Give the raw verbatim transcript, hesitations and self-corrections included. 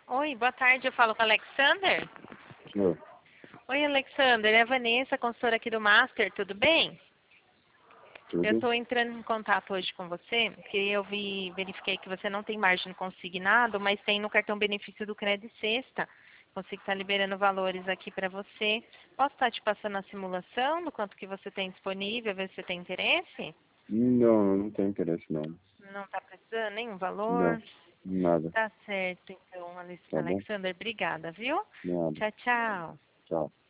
Oi, boa tarde, eu falo com o Alexander. Oi, Oi, Alexander, é a Vanessa, consultora aqui do Master, tudo bem? Eu tudo? estou entrando em contato hoje com você, porque eu vi, verifiquei que você não tem margem consignado, mas tem no cartão benefício do Crédito Sexta. Consigo estar liberando valores aqui para você. Posso estar te passando a simulação do quanto que você tem disponível, ver se você tem interesse? Não, não tenho interesse não. Não está precisando nenhum valor? Não, nada. Tá certo, então, Alex- Tá bom? Alexander, obrigada, viu? Nada. Tchau, tchau. Tchau.